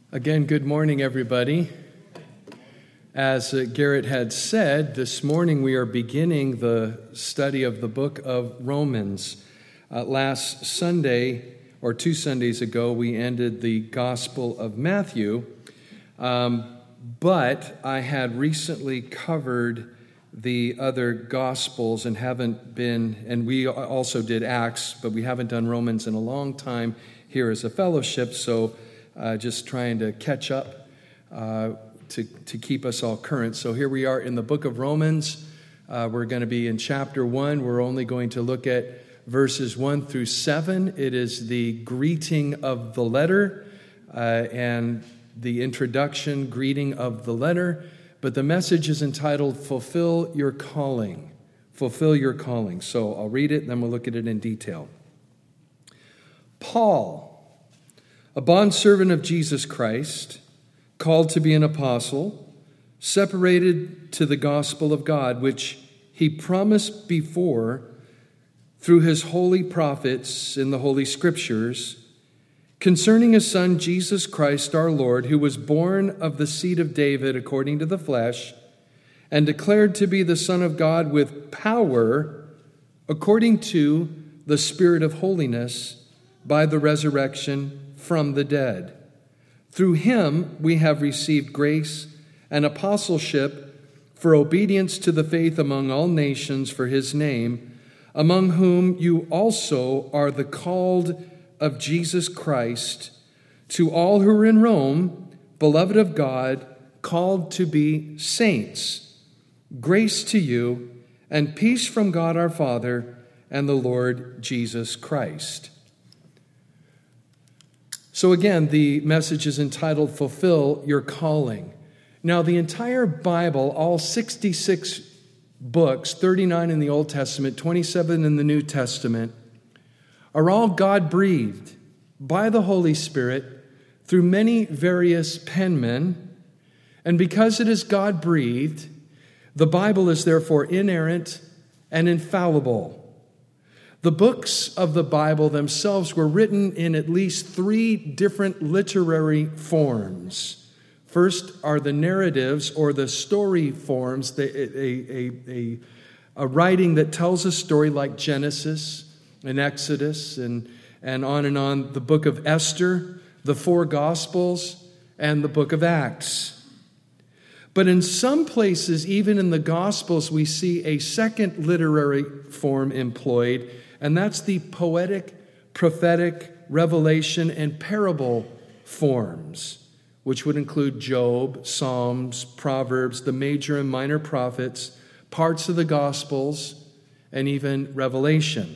Again, good morning, everybody. As Garrett had said, this morning we are beginning the study of the book of Romans. Last Sunday, or 2 Sundays ago, we ended the Gospel of Matthew, but I had recently covered the other Gospels and we also did Acts, but we haven't done Romans in a long time here as a fellowship, so just trying to catch up to keep us all current. So here we are in the book of Romans. We're going to be in chapter 1. We're only going to look at verses 1 through 7. It is the greeting of the letter and the introduction, greeting of the letter. But the message is entitled, Fulfill Your Calling. Fulfill Your Calling. So I'll read it, and then we'll look at it in detail. Paul, a bondservant of Jesus Christ, called to be an apostle, separated to the gospel of God, which he promised before through his holy prophets in the Holy Scriptures, concerning his Son, Jesus Christ our Lord, who was born of the seed of David according to the flesh, and declared to be the Son of God with power according to the Spirit of holiness by the resurrection from the dead. Through him we have received grace and apostleship for obedience to the faith among all nations for his name, among whom you also are the called of Jesus Christ, to all who are in Rome, beloved of God, called to be saints. Grace to you and peace from God our Father and the Lord Jesus Christ. So again, the message is entitled, Fulfill Your Calling. Now, the entire Bible, all 66 books, 39 in the Old Testament, 27 in the New Testament, are all God-breathed by the Holy Spirit through many various penmen. And because it is God-breathed, the Bible is therefore inerrant and infallible. The books of the Bible themselves were written in at least 3 different literary forms. First are the narratives or the story forms, a writing that tells a story like Genesis and Exodus and on. The book of Esther, the 4 Gospels, and the book of Acts. But in some places, even in the Gospels, we see a second literary form employed, and that's the poetic, prophetic, revelation, and parable forms, which would include Job, Psalms, Proverbs, the major and minor prophets, parts of the Gospels, and even Revelation.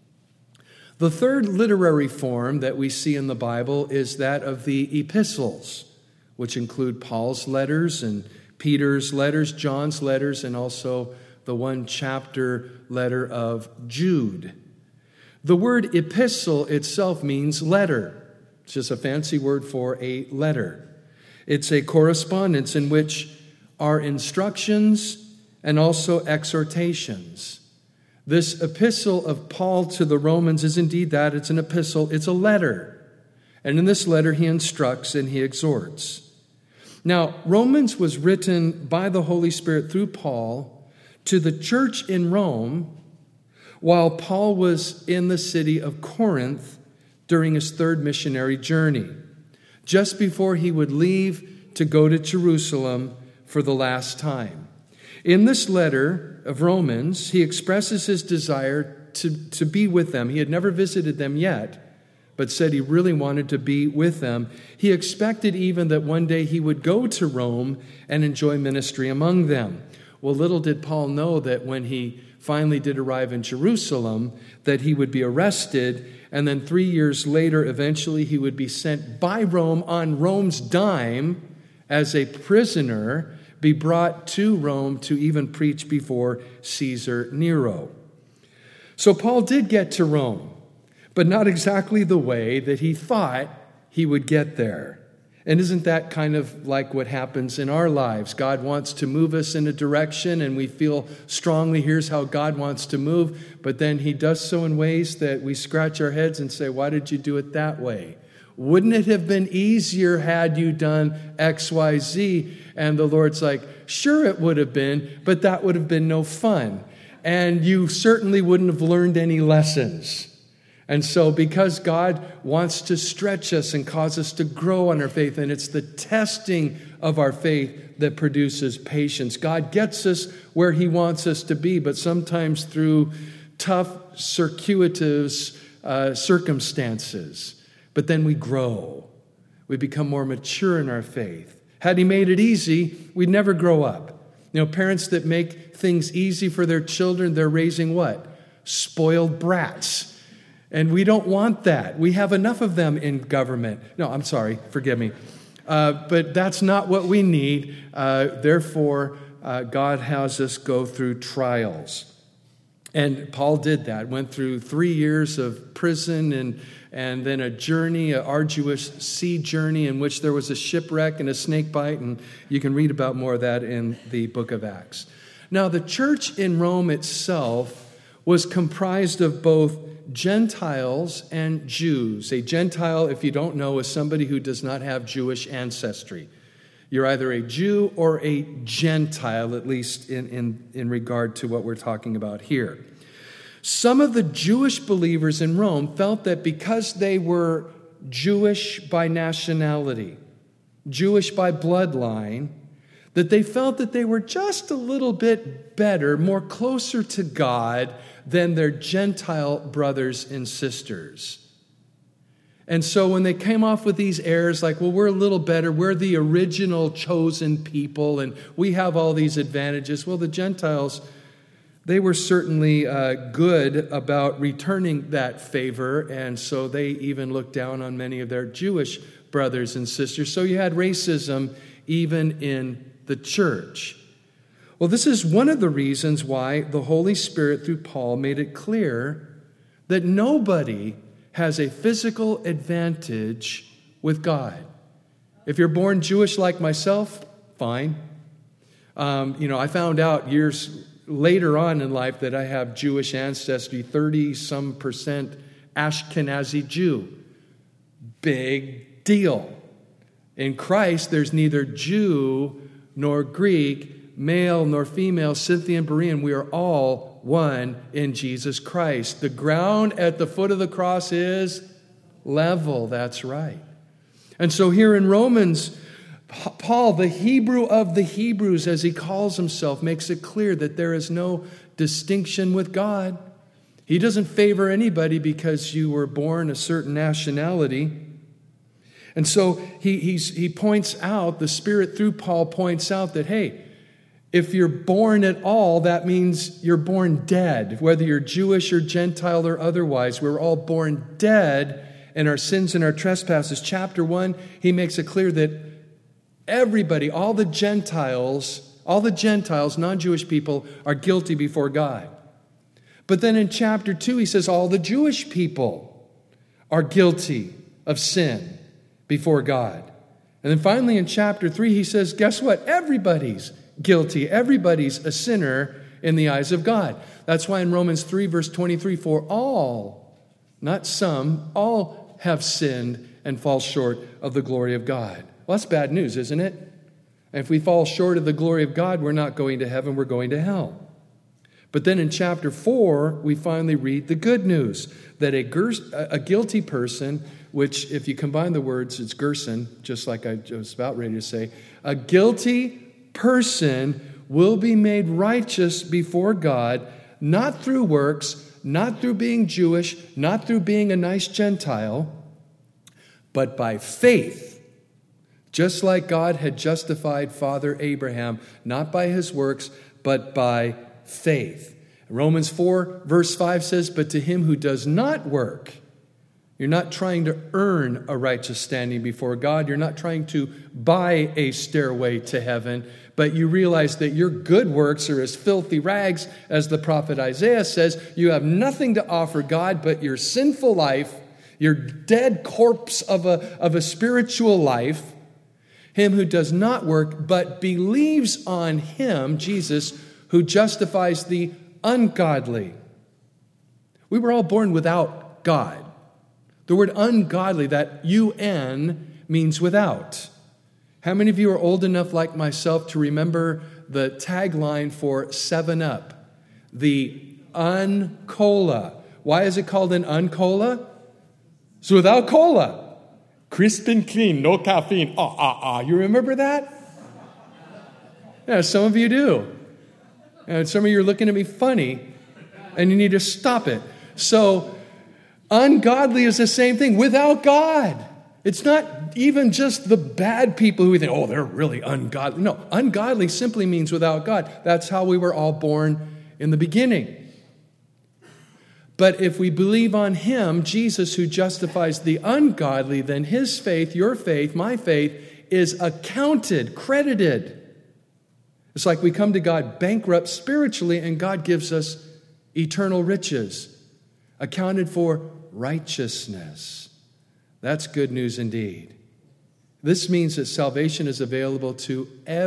The third literary form that we see in the Bible is that of the epistles, which include Paul's letters and Peter's letters, John's letters, and also the 1-chapter letter of Jude. The word epistle itself means letter. It's just a fancy word for a letter. It's a correspondence in which are instructions and also exhortations. This epistle of Paul to the Romans is indeed that. It's an epistle. It's a letter. And in this letter, he instructs and he exhorts. Now, Romans was written by the Holy Spirit through Paul to the church in Rome while Paul was in the city of Corinth during his 3rd missionary journey, just before he would leave to go to Jerusalem for the last time. In this letter of Romans, he expresses his desire to be with them. He had never visited them yet, but said he really wanted to be with them. He expected even that one day he would go to Rome and enjoy ministry among them. Well, little did Paul know that when he finally did arrive in Jerusalem, that he would be arrested, and then 3 years later, eventually he would be sent by Rome on Rome's dime as a prisoner, be brought to Rome to even preach before Caesar Nero. So Paul did get to Rome, but not exactly the way that he thought he would get there. And isn't that kind of like what happens in our lives? God wants to move us in a direction, and we feel strongly, here's how God wants to move, but then he does so in ways that we scratch our heads and say, why did you do it that way? Wouldn't it have been easier had you done X, Y, Z? And the Lord's like, sure it would have been, but that would have been no fun. And you certainly wouldn't have learned any lessons. And so because God wants to stretch us and cause us to grow in our faith, and it's the testing of our faith that produces patience. God gets us where he wants us to be, but sometimes through tough, circuitous circumstances. But then we grow. We become more mature in our faith. Had he made it easy, we'd never grow up. Parents that make things easy for their children, they're raising what? Spoiled brats. And we don't want that. We have enough of them in government. No, I'm sorry, forgive me. But that's not what we need. Therefore, God has us go through trials. And Paul did that, went through 3 years of prison and then a journey, an arduous sea journey in which there was a shipwreck and a snake bite, and you can read about more of that in the book of Acts. Now, the church in Rome itself was comprised of both Gentiles and Jews. A Gentile, if you don't know, is somebody who does not have Jewish ancestry. You're either a Jew or a Gentile, at least in regard to what we're talking about here. Some of the Jewish believers in Rome felt that because they were Jewish by nationality, Jewish by bloodline, that they felt that they were just a little bit better, more closer to God than their Gentile brothers and sisters. And so when they came off with these airs like, well, we're a little better, we're the original chosen people, and we have all these advantages. Well, the Gentiles, they were certainly good about returning that favor, and so they even looked down on many of their Jewish brothers and sisters. So you had racism even in the church. Well, this is one of the reasons why the Holy Spirit, through Paul, made it clear that nobody has a physical advantage with God. If you're born Jewish like myself, fine. I found out years later on in life that I have Jewish ancestry, 30-some% Ashkenazi Jew. Big deal. In Christ, there's neither Jew nor Greek, male nor female, Scythian, Berean. We are all one in Jesus Christ. The ground at the foot of the cross is level. That's right. And so here in Romans, Paul, the Hebrew of the Hebrews, as he calls himself, makes it clear that there is no distinction with God. He doesn't favor anybody because you were born a certain nationality. And so he points out, the Spirit through Paul points out that, hey, if you're born at all, that means you're born dead, whether you're Jewish or Gentile or otherwise. We're all born dead in our sins and our trespasses. Chapter 1, he makes it clear that everybody, all the Gentiles, non-Jewish people, are guilty before God. But then in chapter 2, he says all the Jewish people are guilty of sin before God. And then finally in chapter 3, he says, guess what? Everybody's guilty. Everybody's a sinner in the eyes of God. That's why in Romans 3, verse 23, for all, not some, all have sinned and fall short of the glory of God. Well, that's bad news, isn't it? And if we fall short of the glory of God, we're not going to heaven, we're going to hell. But then in chapter 4, we finally read the good news, that a guilty person, which if you combine the words, it's Gerson, just like I was about ready to say, a guilty person will be made righteous before God, not through works, not through being Jewish, not through being a nice Gentile, but by faith. Just like God had justified Father Abraham, not by his works, but by faith. Romans 4, verse 5 says, but to him who does not work, you're not trying to earn a righteous standing before God. You're not trying to buy a stairway to heaven, but you realize that your good works are as filthy rags, as the prophet Isaiah says. You have nothing to offer God but your sinful life, your dead corpse of a spiritual life. Him who does not work, but believes on him, Jesus, who justifies the ungodly. We were all born without God. The word ungodly, that UN, means without. How many of you are old enough like myself to remember the tagline for 7-Up? The Uncola. Why is it called an Uncola? It's without cola. Crisp and clean, no caffeine. You remember that? Yeah, some of you do. And some of you are looking at me funny, and you need to stop it. So, ungodly is the same thing, without God. It's not even just the bad people who we think, oh, they're really ungodly. No, ungodly simply means without God. That's how we were all born in the beginning. But if we believe on Him, Jesus, who justifies the ungodly, then His faith, your faith, my faith, is accounted, credited. It's like we come to God bankrupt spiritually, and God gives us eternal riches, accounted for righteousness. That's good news indeed. This means that salvation is available to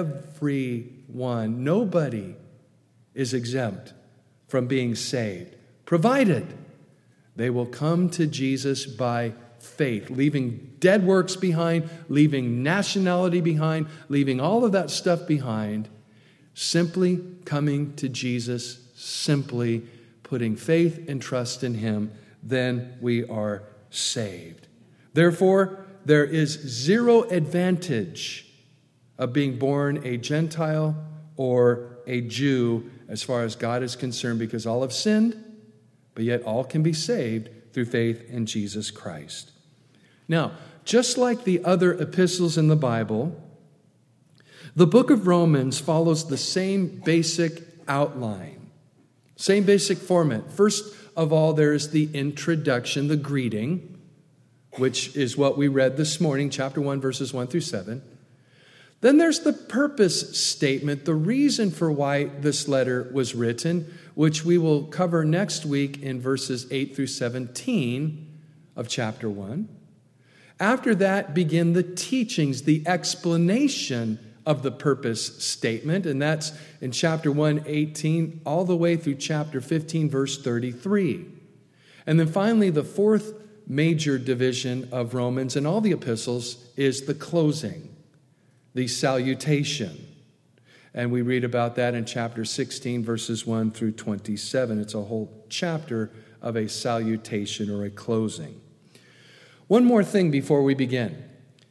everyone. Nobody is exempt from being saved, provided they will come to Jesus by faith, leaving dead works behind, leaving nationality behind, leaving all of that stuff behind, simply coming to Jesus, simply putting faith and trust in Him, then we are saved. Therefore, there is zero advantage of being born a Gentile or a Jew as far as God is concerned, because all have sinned, but yet all can be saved through faith in Jesus Christ. Now, just like the other epistles in the Bible, the book of Romans follows the same basic outline, same basic format. First of all, there is the introduction, the greeting, which is what we read this morning, chapter 1, verses 1 through 7. Then there's the purpose statement, the reason for why this letter was written, which we will cover next week in verses 8 through 17 of chapter 1. After that begin the teachings, the explanation of the purpose statement, and that's in chapter 1, 18, all the way through chapter 15, verse 33. And then finally, the fourth major division of Romans and all the epistles is the closing, the salutation. And we read about that in chapter 16, verses 1 through 27. It's a whole chapter of a salutation or a closing. One more thing before we begin.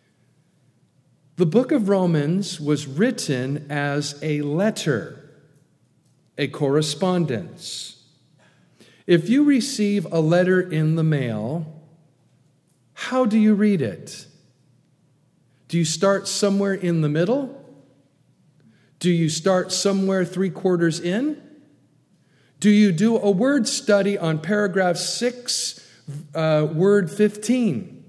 The book of Romans was written as a letter, a correspondence. If you receive a letter in the mail, how do you read it? Do you start somewhere in the middle? Do you start somewhere 3/4 in? Do you do a word study on paragraph 6, word 15?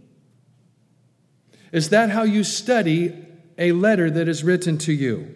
Is that how you study a letter that is written to you?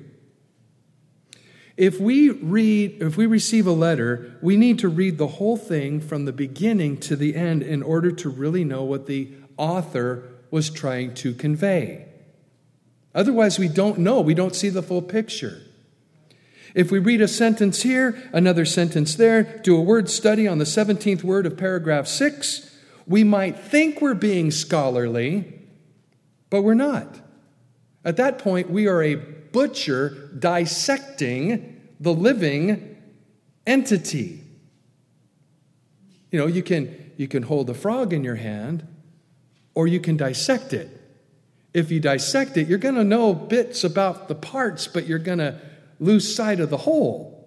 If we receive a letter, we need to read the whole thing from the beginning to the end in order to really know what the author was trying to convey. Otherwise, we don't know. We don't see the full picture. If we read a sentence here, another sentence there, do a word study on the 17th word of paragraph 6, we might think we're being scholarly, but we're not. At that point, we are a butcher dissecting the living entity. You know, you can hold a frog in your hand, or you can dissect it. If you dissect it, you're going to know bits about the parts, but you're going to lose sight of the whole.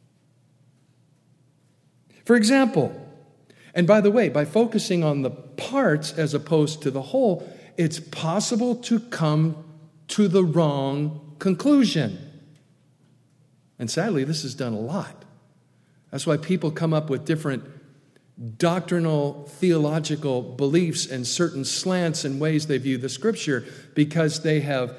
For example, and by the way, by focusing on the parts as opposed to the whole, it's possible to come to the wrong conclusion. And sadly, this is done a lot. That's why people come up with different doctrinal, theological beliefs and certain slants and ways they view the Scripture, because they have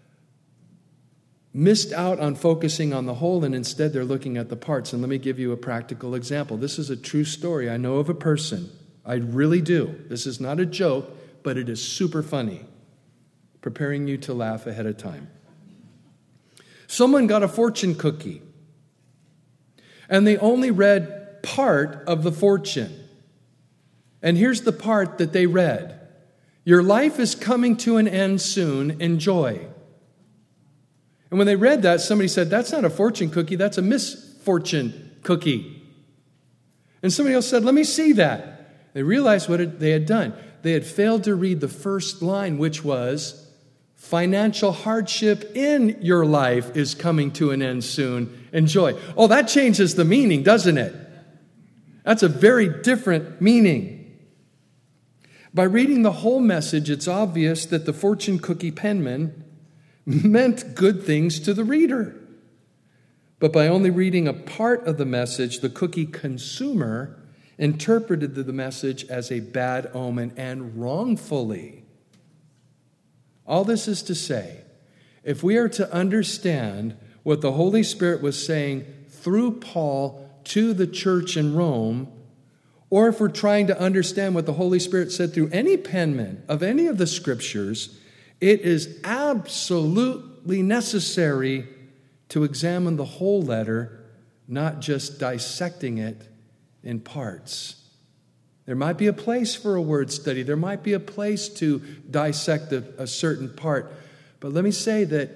missed out on focusing on the whole, and instead they're looking at the parts. And let me give you a practical example. This is a true story. I know of a person. I really do. This is not a joke, but it is super funny. Preparing you to laugh ahead of time. Someone got a fortune cookie, and they only read part of the fortune. And here's the part that they read. Your life is coming to an end soon. Enjoy. And when they read that, somebody said, that's not a fortune cookie, that's a misfortune cookie. And somebody else said, let me see that. They realized what they had done. They had failed to read the first line, which was, financial hardship in your life is coming to an end soon. Enjoy. Oh, that changes the meaning, doesn't it? That's a very different meaning. By reading the whole message, it's obvious that the fortune cookie penman meant good things to the reader. But by only reading a part of the message, the cookie consumer interpreted the message as a bad omen, and wrongfully. All this is to say, if we are to understand what the Holy Spirit was saying through Paul to the church in Rome, or if we're trying to understand what the Holy Spirit said through any penman of any of the scriptures, it is absolutely necessary to examine the whole letter, not just dissecting it in parts. There might be a place for a word study. There might be a place to dissect a certain part. But let me say that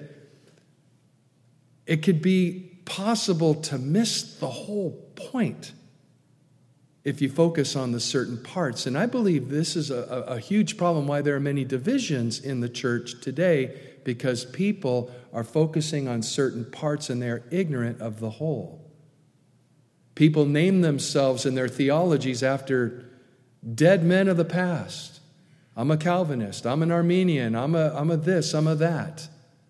it could be possible to miss the whole point if you focus on the certain parts. And I believe this is a huge problem why there are many divisions in the church today, because people are focusing on certain parts and they're ignorant of the whole. People name themselves and their theologies after dead men of the past. I'm a Calvinist. I'm an Arminian. I'm a this. I'm a that.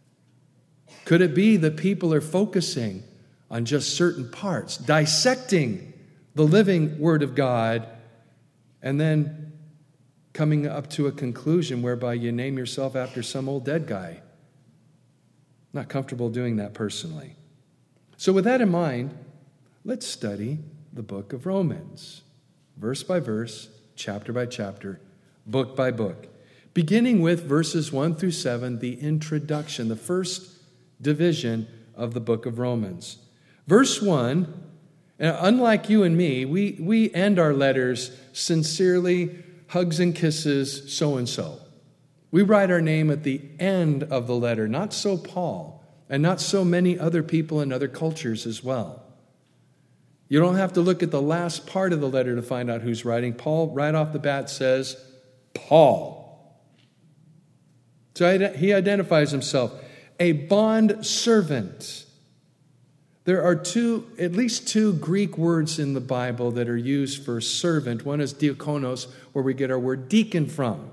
Could it be that people are focusing on just certain parts, dissecting the living Word of God, and then coming up to a conclusion whereby you name yourself after some old dead guy? Not comfortable doing that personally. So with that in mind, let's study the book of Romans, verse by verse, chapter by chapter, book by book, beginning with verses 1 through 7, the introduction, the first division of the book of Romans. Verse 1, unlike you and me, we end our letters sincerely, hugs and kisses, so-and-so. We write our name at the end of the letter, not so Paul, and not so many other people in other cultures as well. You don't have to look at the last part of the letter to find out who's writing. Paul, right off the bat, says, Paul. So he identifies himself, a bond servant. There are at least two Greek words in the Bible that are used for servant. One is diakonos, where we get our word deacon from.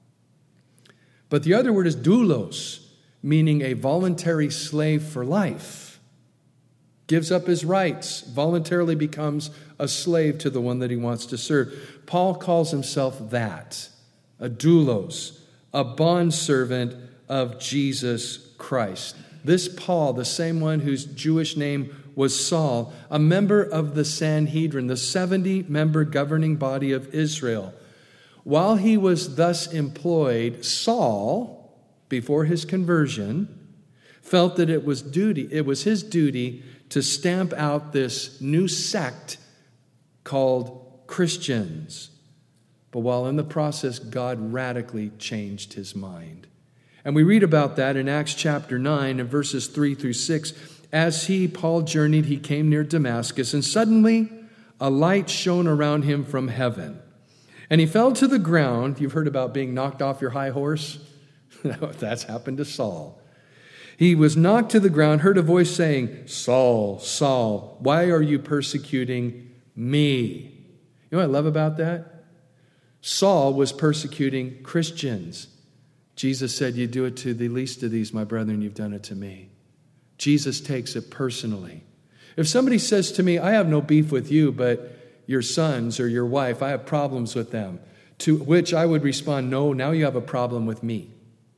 But the other word is doulos, meaning a voluntary slave for life. Gives up his rights, voluntarily becomes a slave to the one that he wants to serve. Paul calls himself that, a doulos, a bondservant of Jesus Christ. This Paul, the same one whose Jewish name was Saul, a member of the Sanhedrin, the 70-member governing body of Israel. While he was thus employed, Saul, before his conversion, felt that it was his duty to stamp out this new sect called Christians. But while in the process, God radically changed his mind. And we read about that in Acts chapter 9 and verses 3 through 6. As Paul journeyed, he came near Damascus, and suddenly a light shone around him from heaven. And he fell to the ground. You've heard about being knocked off your high horse? That's happened to Saul. He was knocked to the ground, heard a voice saying, Saul, Saul, why are you persecuting me? You know what I love about that? Saul was persecuting Christians. Jesus said, you do it to the least of these, my brethren, you've done it to me. Jesus takes it personally. If somebody says to me, I have no beef with you, but your sons or your wife, I have problems with them, to which I would respond, no, now you have a problem with me.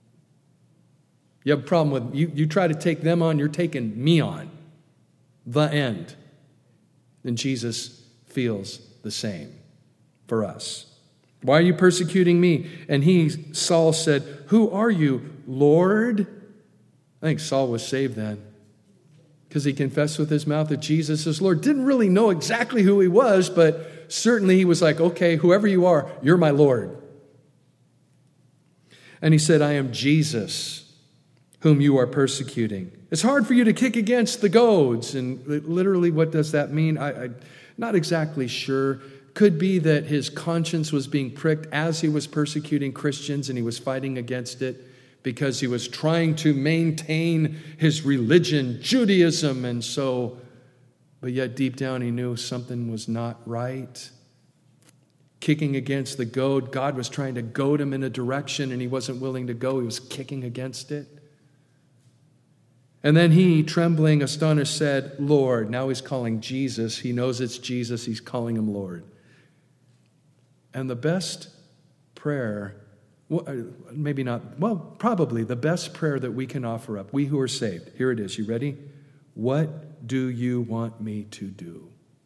You have a problem with, you try to take them on, you're taking me on. The end. And Jesus feels the same for us. Why are you persecuting me? And Saul said, who are you, Lord? I think Saul was saved then. because he confessed with his mouth that Jesus is Lord. Didn't really know exactly who he was, but certainly he was like, okay, whoever you are, you're my Lord. And he said, I am Jesus, whom you are persecuting. It's hard for you to kick against the goads. And literally, what does that mean? I'm not exactly sure. Could be that his conscience was being pricked as he was persecuting Christians and he was fighting against it because he was trying to maintain his religion, Judaism. And so, but yet deep down he knew something was not right. Kicking against the goad. God was trying to goad him in a direction and he wasn't willing to go. He was kicking against it. And then he, trembling, astonished, said, Lord. Now he's calling Jesus. He knows it's Jesus. He's calling him Lord. And the best prayer, maybe not, well, probably the best prayer that we can offer up, we who are saved. Here it is. You ready? What do you want me to do?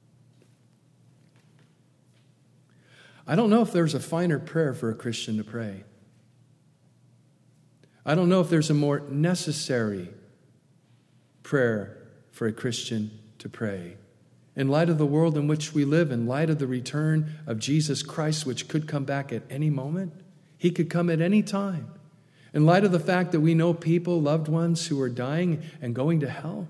I don't know if there's a finer prayer for a Christian to pray. I don't know if there's a more necessary prayer for a Christian to pray. In light of the world in which we live, in light of the return of Jesus Christ, which could come back at any moment, he could come at any time. In light of the fact that we know people, loved ones who are dying and going to hell.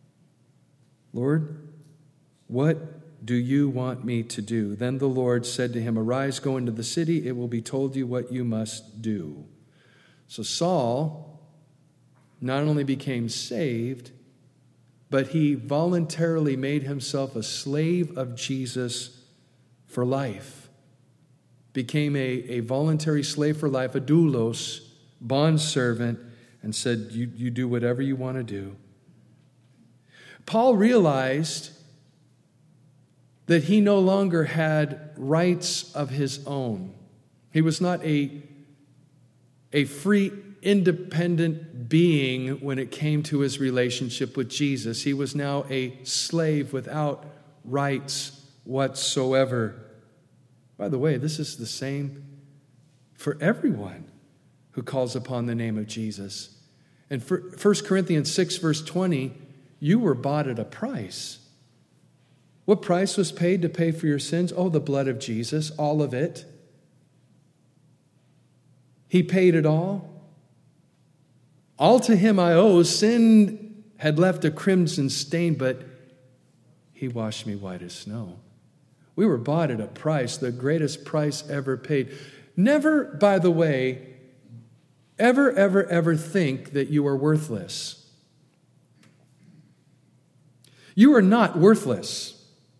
Lord, what do you want me to do? Then the Lord said to him, arise, go into the city. It will be told you what you must do. So Saul not only became saved, but he voluntarily made himself a slave of Jesus for life. Became a voluntary slave for life, a doulos, bondservant, and said, you do whatever you want to do. Paul realized that he no longer had rights of his own. He was not a free, independent being when it came to his relationship with Jesus. He was now a slave without rights whatsoever. By the way, this is the same for everyone who calls upon the name of Jesus. In 1 Corinthians 6, verse 20, you were bought at a price. What price was paid to pay for your sins? Oh, the blood of Jesus, all of it. He paid it all. All to him I owe. Sin had left a crimson stain, but he washed me white as snow. We were bought at a price, the greatest price ever paid. Never, by the way, ever think that you are worthless. You are not worthless.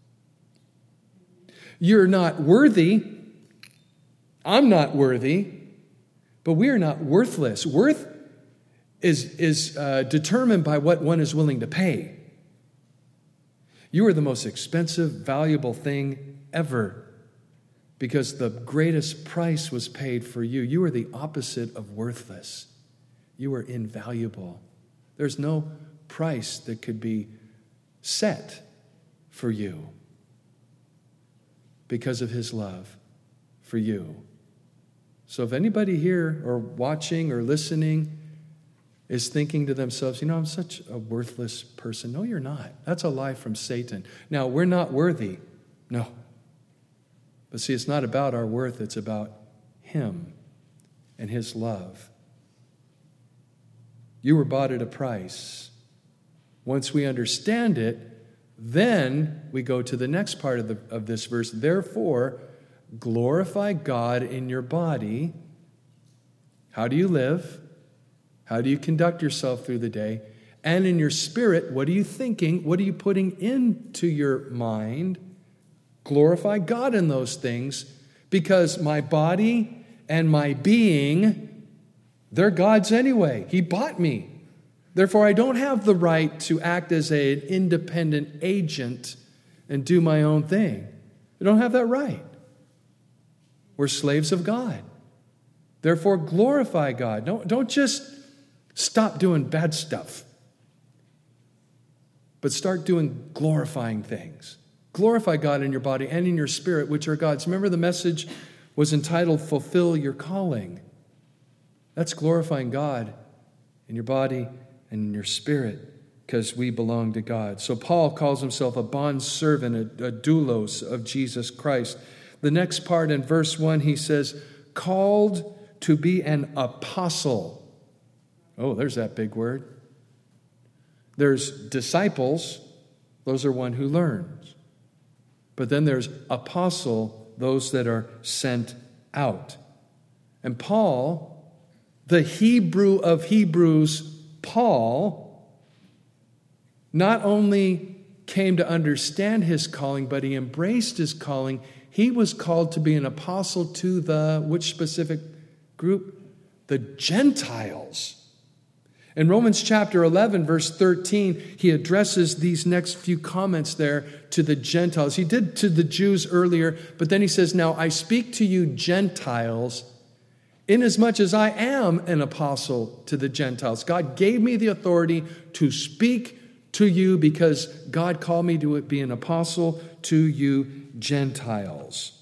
You're not worthy. I'm not worthy. But we are not worthless. Worth is determined by what one is willing to pay. You are the most expensive, valuable thing ever because the greatest price was paid for you. You are the opposite of worthless. You are invaluable. There's no price that could be set for you because of his love for you. So if anybody here or watching or listening is thinking to themselves, I'm such a worthless person. No, you're not. That's a lie from Satan. Now, we're not worthy. No. But see, it's not about our worth. It's about him and his love. You were bought at a price. Once we understand it, then we go to the next part of this verse. Therefore, glorify God in your body. How do you live? How do you conduct yourself through the day? And in your spirit, what are you thinking? What are you putting into your mind? Glorify God in those things, because my body and my being, they're God's anyway. He bought me. Therefore, I don't have the right to act as an independent agent and do my own thing. I don't have that right. We're slaves of God. Therefore, glorify God. Don't just stop doing bad stuff, but start doing glorifying things. Glorify God in your body and in your spirit, which are God's. Remember, the message was entitled, Fulfill Your Calling. That's glorifying God in your body and in your spirit. because we belong to God. So Paul calls himself a bondservant, a doulos of Jesus Christ. The next part in verse 1, he says, called to be an apostle. Oh, there's that big word. There's disciples, those are one who learns. But then there's apostle, those that are sent out. And Paul, the Hebrew of Hebrews, Paul, not only came to understand his calling, but he embraced his calling. He was called to be an apostle to which specific group? The Gentiles. In Romans chapter 11, verse 13, he addresses these next few comments there to the Gentiles. He did to the Jews earlier, but then he says, now I speak to you Gentiles, inasmuch as I am an apostle to the Gentiles. God gave me the authority to speak to you because God called me to be an apostle to you Gentiles.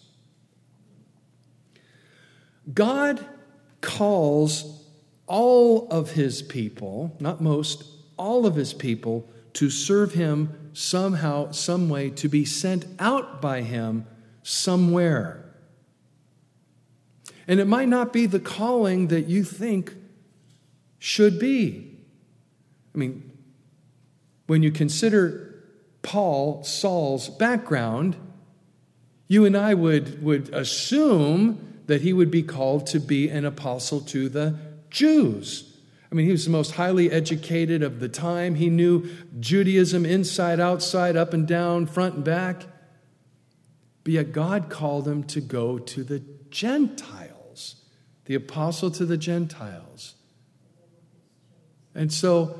God calls all of his people, not most, all of his people to serve him somehow, some way, to be sent out by him somewhere. And it might not be the calling that you think should be. I mean, when you consider Saul's background, you and I would assume that he would be called to be an apostle to the Jews. I mean, he was the most highly educated of the time. He knew Judaism inside, outside, up and down, front and back. But yet God called him to go to the Gentiles, the apostle to the Gentiles. And so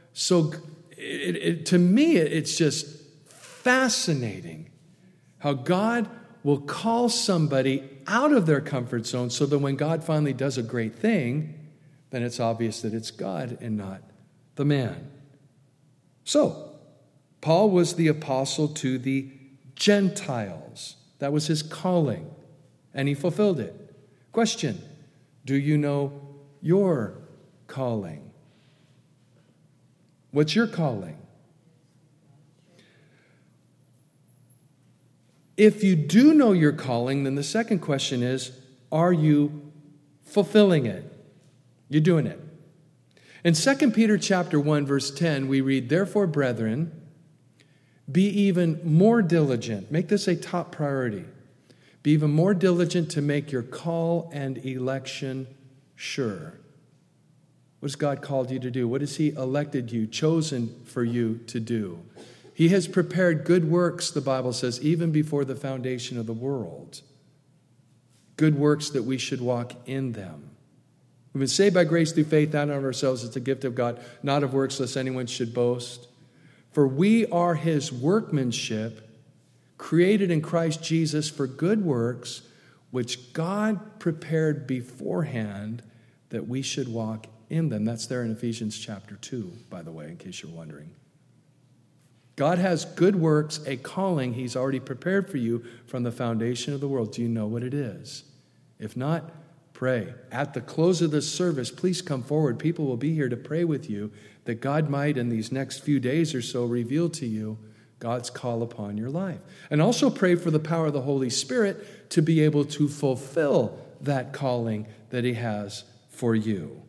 to me, it's just fascinating how God will call somebody out of their comfort zone so that when God finally does a great thing, then it's obvious that it's God and not the man. So, Paul was the apostle to the Gentiles. That was his calling, and he fulfilled it. Question, do you know your calling? What's your calling? If you do know your calling, then the second question is, are you fulfilling it? You're doing it. In 2 Peter chapter 1, verse 10, we read, therefore, brethren, be even more diligent. Make this a top priority. Be even more diligent to make your call and election sure. What has God called you to do? What has he elected you, chosen for you to do? He has prepared good works, the Bible says, even before the foundation of the world. Good works that we should walk in them. We've been saved by grace through faith, not of ourselves. It's a gift of God, not of works, lest anyone should boast. For we are his workmanship, created in Christ Jesus for good works, which God prepared beforehand that we should walk in them. That's there in Ephesians chapter 2, by the way, in case you're wondering. God has good works, a calling he's already prepared for you from the foundation of the world. Do you know what it is? If not, pray. At the close of this service, please come forward. People will be here to pray with you that God might, in these next few days or so, reveal to you God's call upon your life. And also pray for the power of the Holy Spirit to be able to fulfill that calling that he has for you.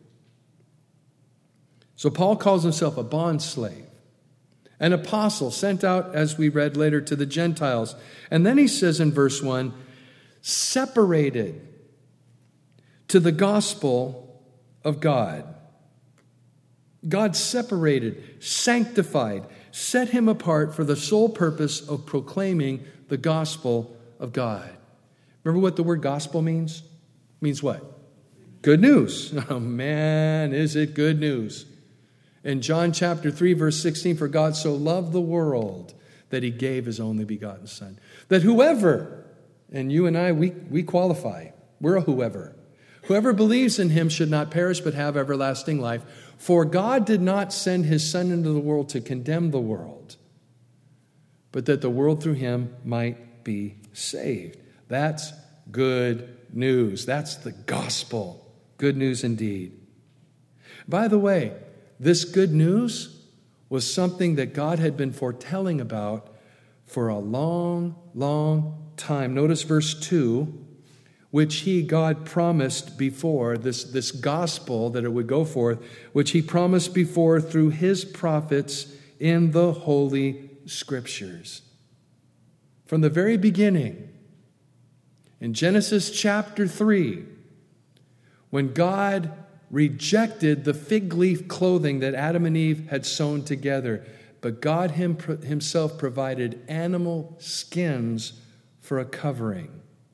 So Paul calls himself a bondslave, an apostle sent out, as we read later, to the Gentiles. And then he says in verse 1, separated to the gospel of God. God separated, sanctified, set him apart for the sole purpose of proclaiming the gospel of God. Remember what the word gospel means? It means what? Good news. Oh man, is it good news. In John chapter 3, verse 16, for God so loved the world that he gave his only begotten Son. That whoever, and you and I, we qualify. We're a whoever. Whoever believes in him should not perish but have everlasting life. For God did not send his Son into the world to condemn the world, but that the world through him might be saved. That's good news. That's the gospel. Good news indeed. By the way, this good news was something that God had been foretelling about for a long, long time. Notice verse 2, which God promised before, this gospel that it would go forth, which he promised before through his prophets in the Holy Scriptures. From the very beginning, in Genesis chapter 3, when God rejected the fig leaf clothing that Adam and Eve had sewn together, but God himself provided animal skins for a covering.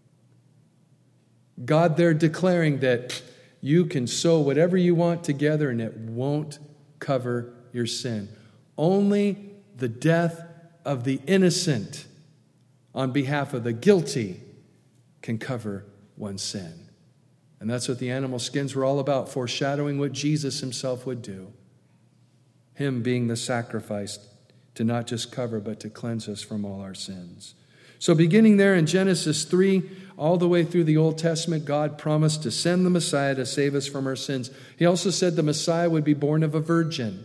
God there declaring that you can sew whatever you want together and it won't cover your sin. Only the death of the innocent on behalf of the guilty can cover one's sin. And that's what the animal skins were all about, foreshadowing what Jesus himself would do. Him being the sacrifice to not just cover, but to cleanse us from all our sins. So beginning there in Genesis 3, all the way through the Old Testament, God promised to send the Messiah to save us from our sins. He also said the Messiah would be born of a virgin.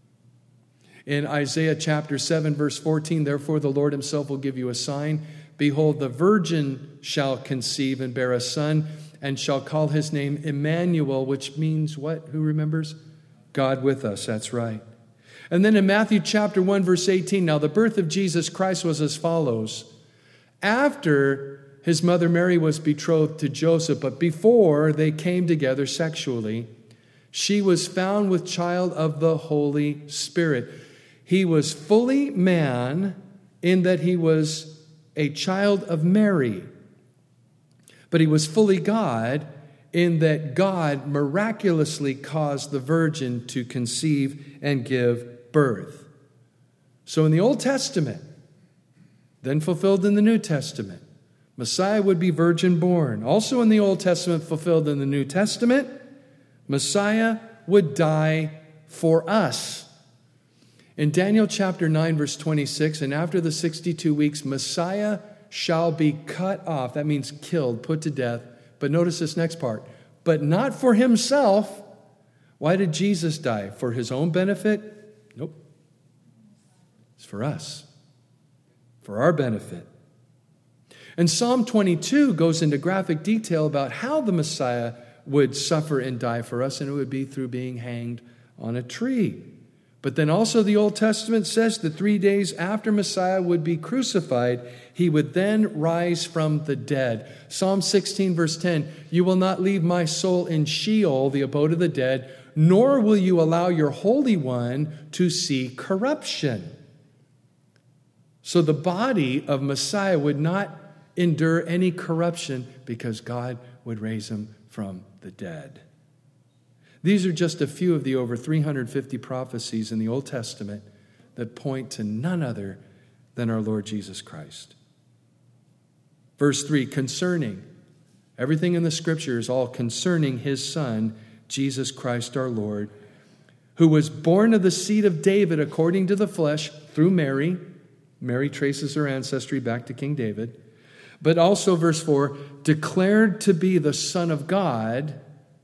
In Isaiah chapter 7, verse 14, therefore the Lord himself will give you a sign. Behold, the virgin shall conceive and bear a son, and shall call his name Emmanuel, which means what? Who remembers? God with us, that's right. And then in Matthew chapter 1, verse 18, now the birth of Jesus Christ was as follows. After his mother Mary was betrothed to Joseph, but before they came together sexually, she was found with child of the Holy Spirit. He was fully man in that he was a child of Mary. But he was fully God in that God miraculously caused the virgin to conceive and give birth. So in the Old Testament, then fulfilled in the New Testament, Messiah would be virgin born. Also in the Old Testament, fulfilled in the New Testament, Messiah would die for us. In Daniel chapter 9, verse 26, and after the 62 weeks, Messiah shall be cut off. That means killed, put to death. But notice this next part. But not for himself. Why did Jesus die? For his own benefit? Nope. It's for us. For our benefit. And Psalm 22 goes into graphic detail about how the Messiah would suffer and die for us, and it would be through being hanged on a tree. But then also the Old Testament says that 3 days after Messiah would be crucified, he would then rise from the dead. Psalm 16, verse 10, you will not leave my soul in Sheol, the abode of the dead, nor will you allow your Holy One to see corruption. So the body of Messiah would not endure any corruption because God would raise him from the dead. These are just a few of the over 350 prophecies in the Old Testament that point to none other than our Lord Jesus Christ. Verse 3, concerning. Everything in the Scripture is all concerning his Son, Jesus Christ our Lord, who was born of the seed of David according to the flesh through Mary. Mary traces her ancestry back to King David. But also, verse 4, declared to be the Son of God.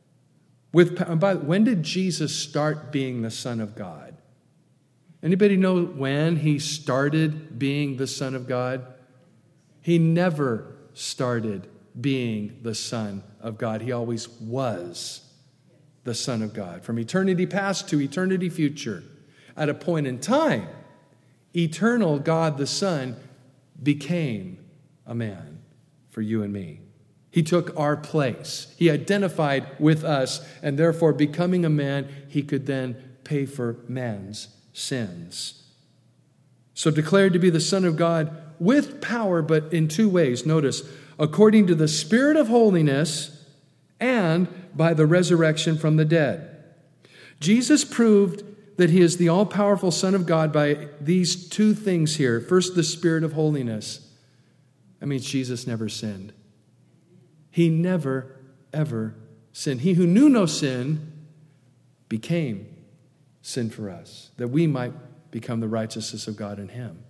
When did Jesus start being the Son of God? Anybody know when he started being the Son of God? He never started being the Son of God. He always was the Son of God. From eternity past to eternity future. At a point in time, eternal God the Son became a man for you and me. He took our place. He identified with us, and therefore, becoming a man, he could then pay for man's sins. So declared to be the Son of God with power, but in two ways. Notice, according to the Spirit of holiness and by the resurrection from the dead. Jesus proved that he is the all-powerful Son of God by these two things here. First, the Spirit of holiness. That means Jesus never sinned. He never, ever sinned. He who knew no sin became sin for us, that we might become the righteousness of God in him.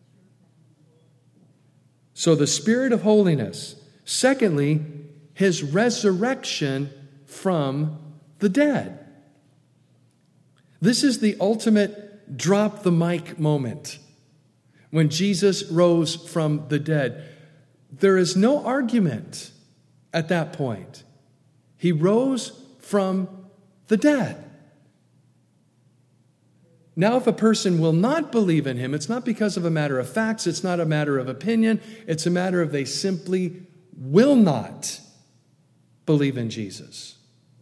So the Spirit of holiness. Secondly, his resurrection from the dead. This is the ultimate drop the mic moment. When Jesus rose from the dead, there is no argument at that point. He rose from the dead. Now, if a person will not believe in him, it's not because of a matter of facts, it's not a matter of opinion, it's a matter of they simply will not believe in Jesus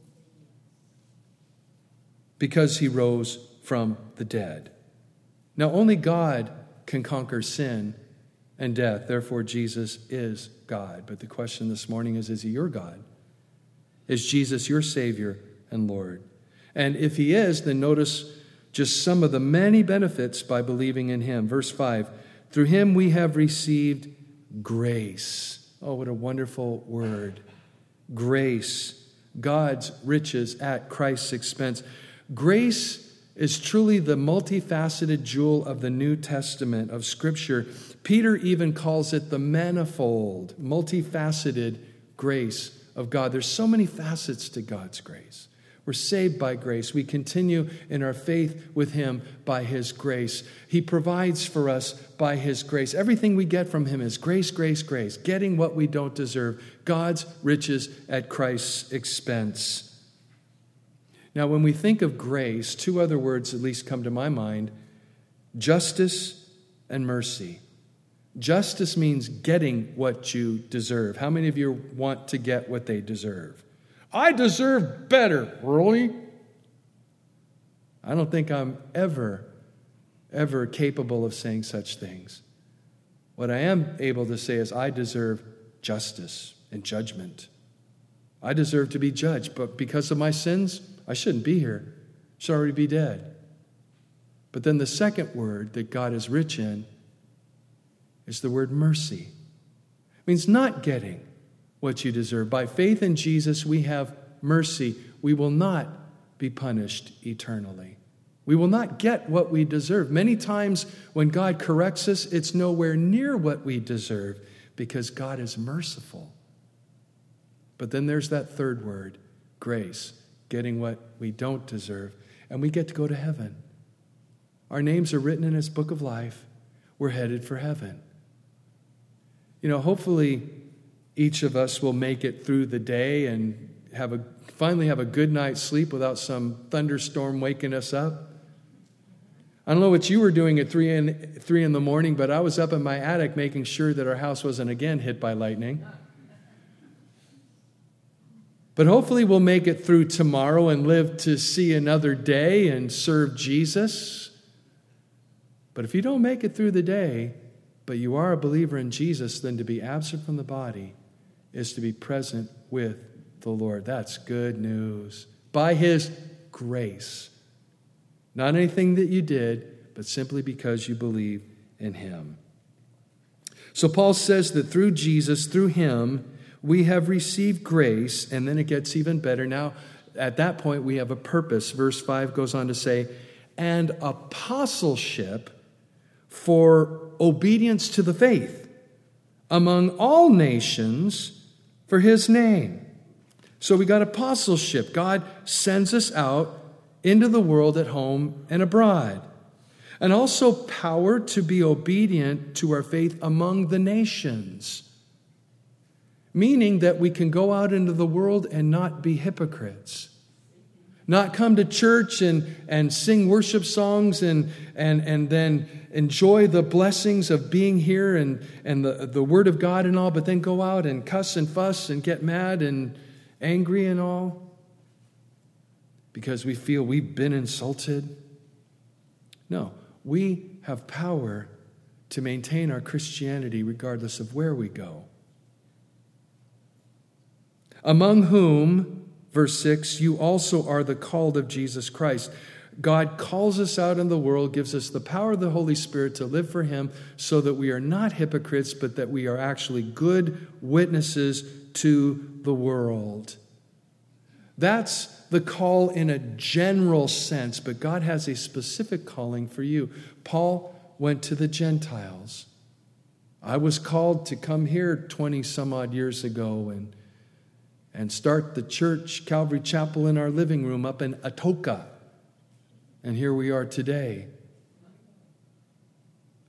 because he rose from the dead. Now, only God can conquer sin and death. Therefore, Jesus is God. But the question this morning is he your God? Is Jesus your Savior and Lord? And if he is, then notice just some of the many benefits by believing in him. Verse 5, through him we have received grace. Oh, what a wonderful word. Grace. God's riches at Christ's expense. Grace is truly the multifaceted jewel of the New Testament of Scripture. Peter even calls it the manifold, multifaceted grace of God. There's so many facets to God's grace. We're saved by grace. We continue in our faith with him by his grace. He provides for us by his grace. Everything we get from him is grace, grace, grace. Getting what we don't deserve. God's riches at Christ's expense. Now, when we think of grace, two other words at least come to my mind: justice and mercy. Justice means getting what you deserve. How many of you want to get what they deserve? I deserve better. Really? I don't think I'm ever capable of saying such things. What I am able to say is I deserve justice and judgment. I deserve to be judged, but because of my sins, I shouldn't be here. I should already be dead. But then the second word that God is rich in is the word mercy. It means not getting what you deserve. By faith in Jesus, we have mercy. We will not be punished eternally. We will not get what we deserve. Many times when God corrects us, it's nowhere near what we deserve because God is merciful. But then there's that third word, grace, getting what we don't deserve, and we get to go to heaven. Our names are written in his book of life. We're headed for heaven. Hopefully each of us will make it through the day and finally have a good night's sleep without some thunderstorm waking us up. I don't know what you were doing at 3 in the morning, but I was up in my attic making sure that our house wasn't again hit by lightning. But hopefully we'll make it through tomorrow and live to see another day and serve Jesus. But if you don't make it through the day, but you are a believer in Jesus, then to be absent from the body is to be present with the Lord. That's good news. By his grace. Not anything that you did, but simply because you believe in him. So Paul says that through Jesus, through him, we have received grace, and then it gets even better. Now, at that point, we have a purpose. Verse 5 goes on to say, and apostleship for obedience to the faith among all nations for his name. So we got apostleship. God sends us out into the world at home and abroad. And also power to be obedient to our faith among the nations. Meaning that we can go out into the world and not be hypocrites. Not come to church and sing worship songs and then enjoy the blessings of being here and the Word of God and all, but then go out and cuss and fuss and get mad and angry and all because we feel we've been insulted. No, we have power to maintain our Christianity regardless of where we go. Among whom, verse 6, you also are the called of Jesus Christ. God calls us out in the world, gives us the power of the Holy Spirit to live for him so that we are not hypocrites, but that we are actually good witnesses to the world. That's the call in a general sense, but God has a specific calling for you. Paul went to the Gentiles. I was called to come here 20 some odd years ago and start the church, Calvary Chapel, in our living room up in Atoka. And here we are today.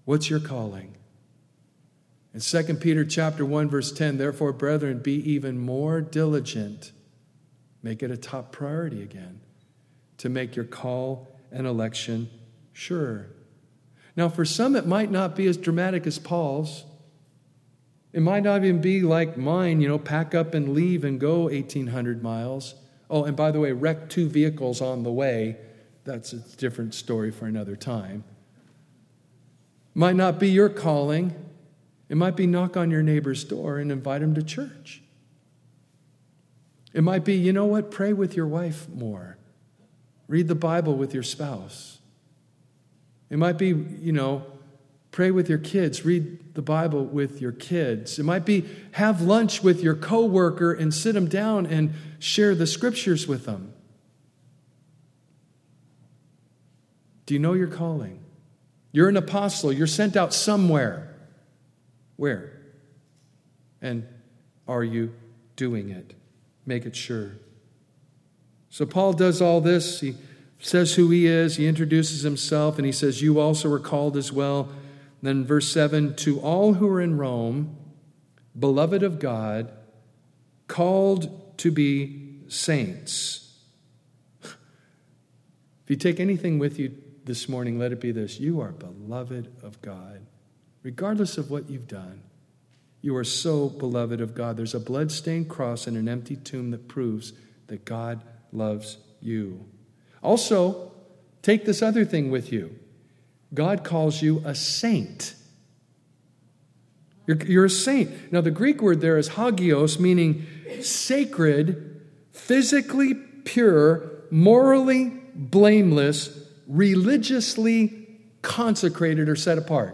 What's your calling? In 2 Peter chapter 1, verse 10, therefore, brethren, be even more diligent. Make it a top priority again to make your call and election sure. Now, for some, it might not be as dramatic as Paul's. It might not even be like mine, pack up and leave and go 1,800 miles. Oh, and by the way, wreck 2 vehicles on the way. That's a different story for another time. Might not be your calling. It might be knock on your neighbor's door and invite him to church. It might be, pray with your wife more. Read the Bible with your spouse. It might be, pray with your kids. Read the Bible with your kids. It might be have lunch with your coworker and sit them down and share the scriptures with them. Do you know your calling? You're an apostle. You're sent out somewhere. Where? And are you doing it? Make it sure. So Paul does all this. He says who he is. He introduces himself, and he says, you also are called as well. Then verse 7, to all who are in Rome, beloved of God, called to be saints. If you take anything with you this morning, let it be this. You are beloved of God. Regardless of what you've done, you are so beloved of God. There's a blood-stained cross and an empty tomb that proves that God loves you. Also, take this other thing with you. God calls you a saint. You're a saint. Now, the Greek word there is hagios, meaning sacred, physically pure, morally blameless, religiously consecrated or set apart.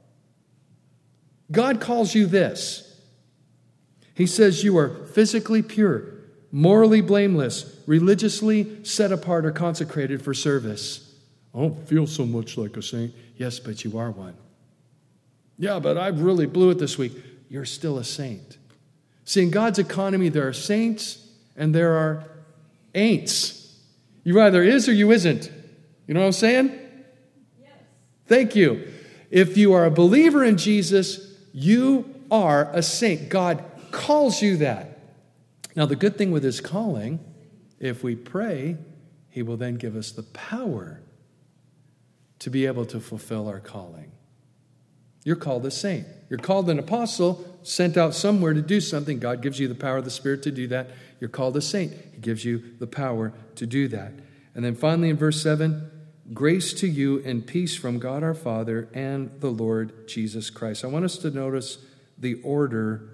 God calls you this. He says you are physically pure, morally blameless, religiously set apart or consecrated for service. I don't feel so much like a saint. Yes, but you are one. Yeah, but I really blew it this week. You're still a saint. See, in God's economy, there are saints and there are ain'ts. You either is or you isn't. You know what I'm saying? Yes. Thank you. If you are a believer in Jesus, you are a saint. God calls you that. Now, the good thing with his calling, if we pray, he will then give us the power to be able to fulfill our calling. You're called a saint. You're called an apostle, sent out somewhere to do something. God gives you the power of the Spirit to do that. You're called a saint. He gives you the power to do that. And then finally in verse 7, grace to you and peace from God our Father and the Lord Jesus Christ. I want us to notice the order: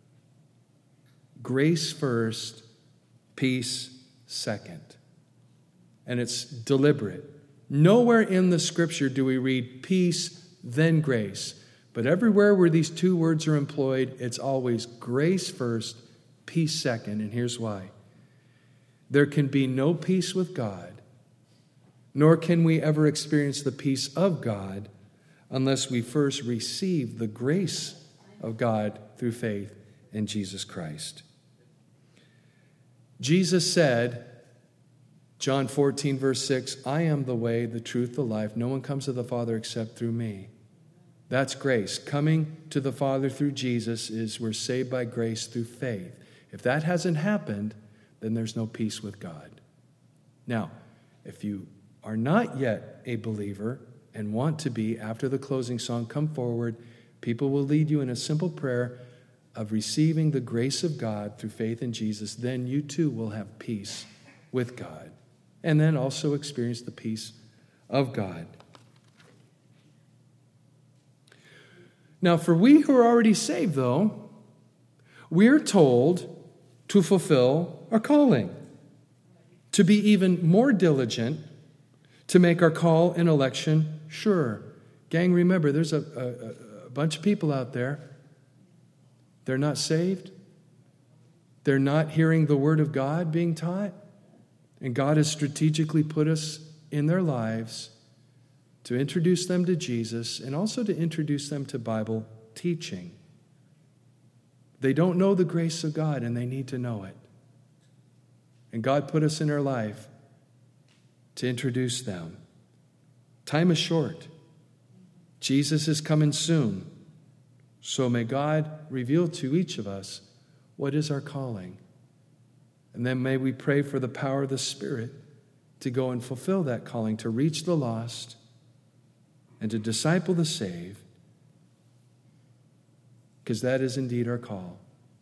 grace first, peace second. And it's deliberate. Nowhere in the Scripture do we read peace, then grace. But everywhere where these two words are employed, it's always grace first, peace second. And here's why. There can be no peace with God, nor can we ever experience the peace of God unless we first receive the grace of God through faith in Jesus Christ. Jesus said, John 14, verse 6, I am the way, the truth, the life. No one comes to the Father except through me. That's grace. Coming to the Father through Jesus is we're saved by grace through faith. If that hasn't happened, then there's no peace with God. Now, if you are not yet a believer and want to be, after the closing song, come forward. People will lead you in a simple prayer of receiving the grace of God through faith in Jesus. Then you too will have peace with God. And then also experience the peace of God. Now, for we who are already saved, though, we're told to fulfill our calling, to be even more diligent, to make our call and election sure. Gang, remember, there's a bunch of people out there. They're not saved. They're not hearing the word of God being taught. And God has strategically put us in their lives to introduce them to Jesus and also to introduce them to Bible teaching. They don't know the grace of God, and they need to know it. And God put us in their life to introduce them. Time is short. Jesus is coming soon. So may God reveal to each of us what is our calling. And then may we pray for the power of the Spirit to go and fulfill that calling, to reach the lost and to disciple the saved, because that is indeed our call.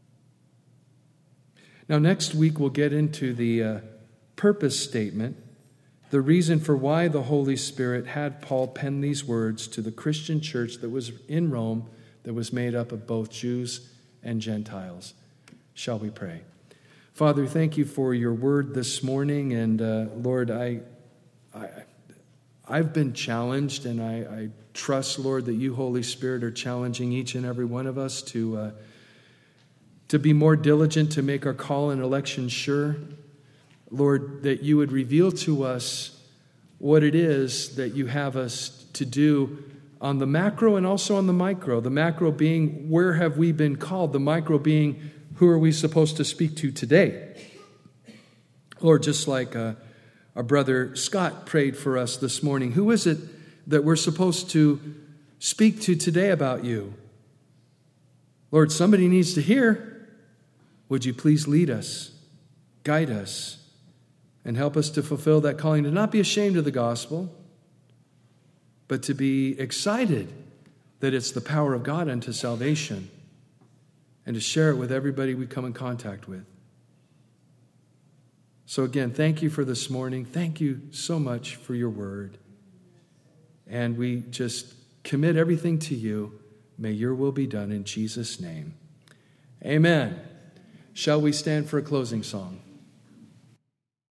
Now, next week we'll get into the purpose statement, the reason for why the Holy Spirit had Paul pen these words to the Christian church that was in Rome, that was made up of both Jews and Gentiles. Shall we pray? Father, thank you for your word this morning. And Lord, I've been challenged, and I trust, Lord, that you, Holy Spirit, are challenging each and every one of us to be more diligent, to make our call and election sure. Lord, that you would reveal to us what it is that you have us to do on the macro and also on the micro. The macro being, where have we been called? The micro being, who are we supposed to speak to today? Lord, just like our brother Scott prayed for us this morning, who is it that we're supposed to speak to today about you? Lord, somebody needs to hear. Would you please lead us, guide us, and help us to fulfill that calling, to not be ashamed of the gospel, but to be excited that it's the power of God unto salvation, and to share it with everybody we come in contact with. So again, thank you for this morning. Thank you so much for your word. And we just commit everything to you. May your will be done in Jesus' name. Amen. Shall we stand for a closing song?